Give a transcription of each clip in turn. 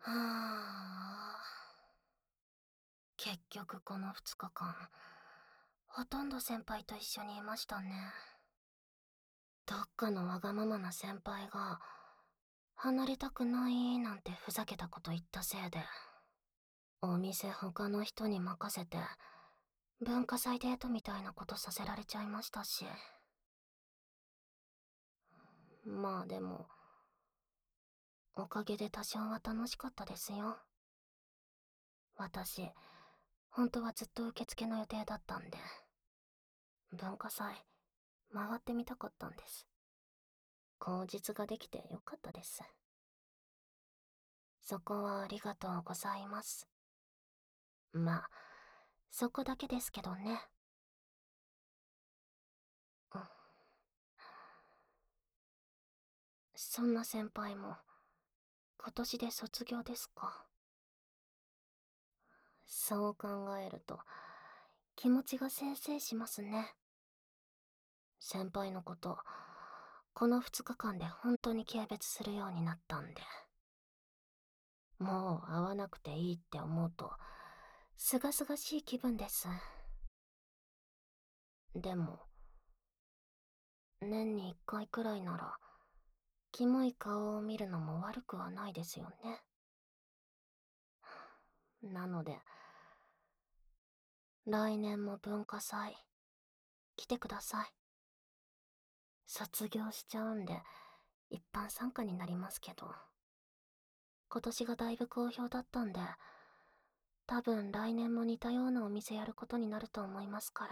あ。結局この2日間、ほとんど先輩と一緒にいましたね。どっかのわがままな先輩が、離れたくないなんてふざけたこと言ったせいで、お店他の人に任せて、文化祭デートみたいなことさせられちゃいましたし。まあでも、おかげで多少は楽しかったですよ。私、本当はずっと受付の予定だったんで、文化祭、回ってみたかったんです。口実ができてよかったです。そこはありがとうございます。まあ、そこだけですけどね。うん、そんな先輩も、今年で卒業ですか。そう考えると、気持ちがせいせいしますね。先輩のこと、この2日間で本当に軽蔑するようになったんで。もう会わなくていいって思うと、すがすがしい気分です。でも、年に1回くらいなら、キモい顔を見るのも悪くはないですよね。なので、来年も文化祭、来てください。卒業しちゃうんで、一般参加になりますけど、今年がだいぶ好評だったんで、多分来年も似たようなお店やることになると思いますから。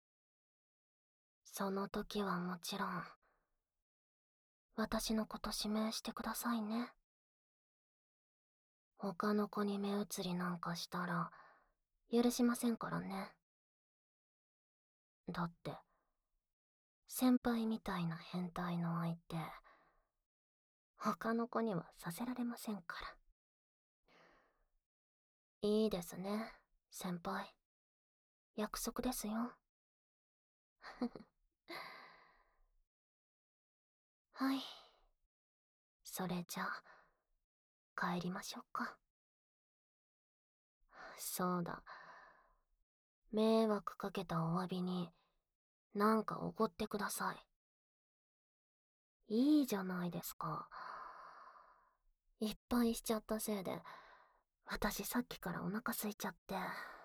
その時はもちろん、私のこと指名してくださいね。他の子に目移りなんかしたら、許しませんからね。だって、先輩みたいな変態の相手、他の子にはさせられませんから。いいですね、先輩。約束ですよ。はい。それじゃあ、帰りましょうか。そうだ。迷惑かけたお詫びに、なんかおごってください。いいじゃないですか。いっぱいしちゃったせいで、私さっきからお腹空いちゃって。